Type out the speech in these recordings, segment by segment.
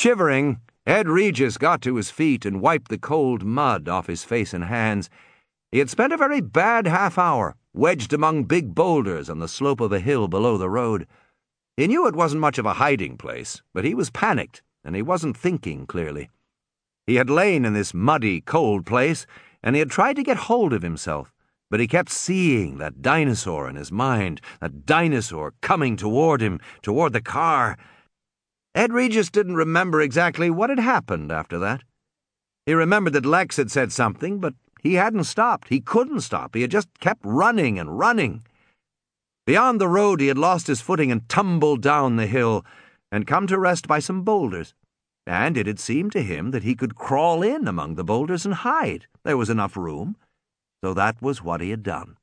Shivering, Ed Regis got to his feet and wiped the cold mud off his face and hands. He had spent a very bad half-hour, wedged among big boulders on the slope of a hill below the road. He knew it wasn't much of a hiding place, but he was panicked, and he wasn't thinking clearly. He had lain in this muddy, cold place, and he had tried to get hold of himself, but he kept seeing that dinosaur in his mind, that dinosaur coming toward him, toward the car. Ed Regis didn't remember exactly what had happened after that. He remembered that Lex had said something, but he hadn't stopped. He couldn't stop. He had just kept running and running. Beyond the road, he had lost his footing and tumbled down the hill and come to rest by some boulders. And it had seemed to him that he could crawl in among the boulders and hide. There was enough room. So that was what he had done.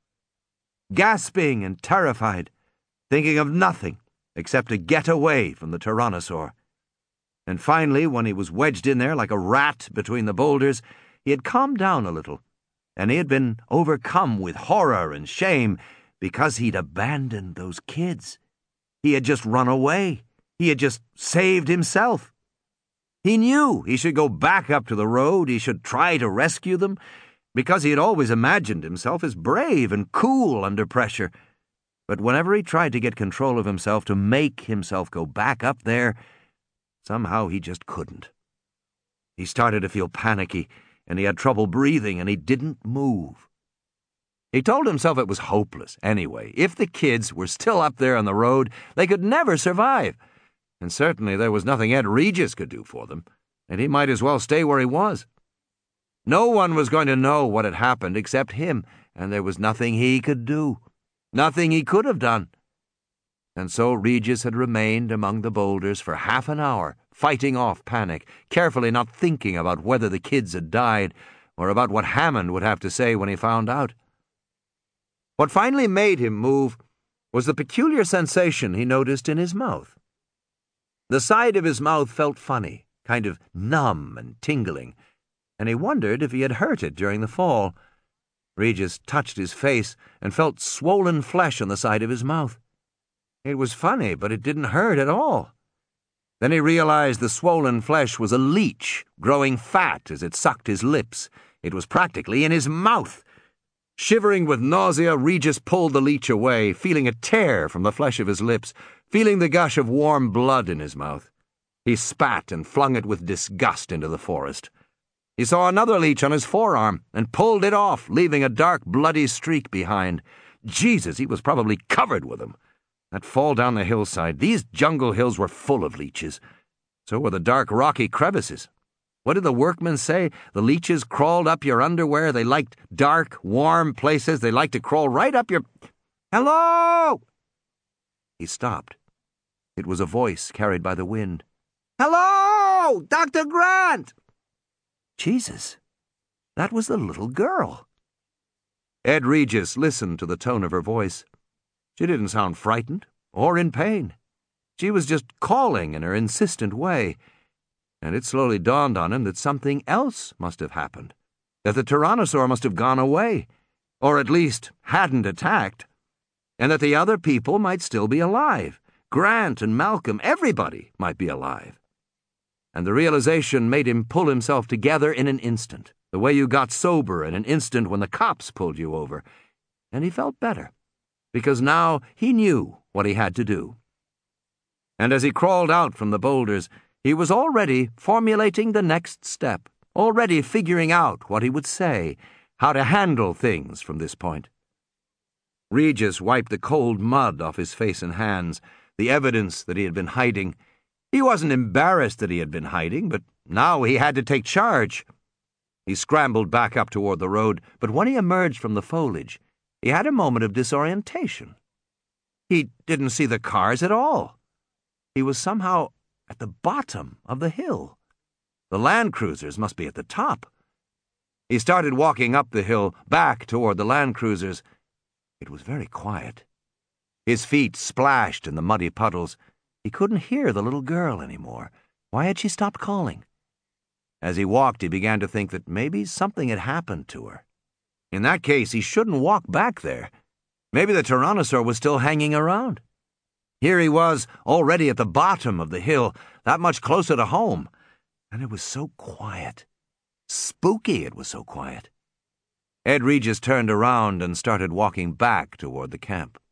Gasping and terrified, thinking of nothing except to get away from the Tyrannosaur. And finally, when he was wedged in there like a rat between the boulders, he had calmed down a little, and he had been overcome with horror and shame because he'd abandoned those kids. He had just run away. He had just saved himself. He knew he should go back up to the road. He should try to rescue them, because he had always imagined himself as brave and cool under pressure. But whenever he tried to get control of himself, to make himself go back up there, somehow he just couldn't. He started to feel panicky, and he had trouble breathing, and he didn't move. He told himself it was hopeless anyway. If the kids were still up there on the road, they could never survive. And certainly there was nothing Ed Regis could do for them, and he might as well stay where he was. No one was going to know what had happened except him, and there was nothing he could do, nothing he could have done. And so Regis had remained among the boulders for half an hour, fighting off panic, carefully not thinking about whether the kids had died or about what Hammond would have to say when he found out. What finally made him move was the peculiar sensation he noticed in his mouth. The side of his mouth felt funny, kind of numb and tingling, and he wondered if he had hurt it during the fall. Regis touched his face and felt swollen flesh on the side of his mouth. It was funny, but it didn't hurt at all. Then he realized the swollen flesh was a leech, growing fat as it sucked his lips. It was practically in his mouth. Shivering with nausea, Regis pulled the leech away, feeling a tear from the flesh of his lips, feeling the gush of warm blood in his mouth. He spat and flung it with disgust into the forest. He saw another leech on his forearm and pulled it off, leaving a dark, bloody streak behind. Jesus, he was probably covered with them. That fall down the hillside, these jungle hills were full of leeches. So were the dark, rocky crevices. What did the workmen say? The leeches crawled up your underwear. They liked dark, warm places. They liked to crawl right up your... Hello! He stopped. It was a voice carried by the wind. Hello! Dr. Grant! Jesus, that was the little girl. Ed Regis listened to the tone of her voice. She didn't sound frightened or in pain. She was just calling in her insistent way. And it slowly dawned on him that something else must have happened, that the Tyrannosaur must have gone away, or at least hadn't attacked, and that the other people might still be alive. Grant and Malcolm, everybody might be alive. And the realization made him pull himself together in an instant, the way you got sober in an instant when the cops pulled you over. And he felt better, because now he knew what he had to do. And as he crawled out from the boulders, he was already formulating the next step, already figuring out what he would say, how to handle things from this point. Regis wiped the cold mud off his face and hands, the evidence that he had been hiding. He wasn't embarrassed that he had been hiding, but now he had to take charge. He scrambled back up toward the road, but when he emerged from the foliage, he had a moment of disorientation. He didn't see the cars at all. He was somehow at the bottom of the hill. The Land Cruisers must be at the top. He started walking up the hill, back toward the Land Cruisers. It was very quiet. His feet splashed in the muddy puddles. He couldn't hear the little girl anymore. Why had she stopped calling? As he walked, he began to think that maybe something had happened to her. In that case, he shouldn't walk back there. Maybe the Tyrannosaur was still hanging around. Here he was, already at the bottom of the hill, that much closer to home. And it was so quiet. Spooky it was so quiet. Ed Regis turned around and started walking back toward the camp.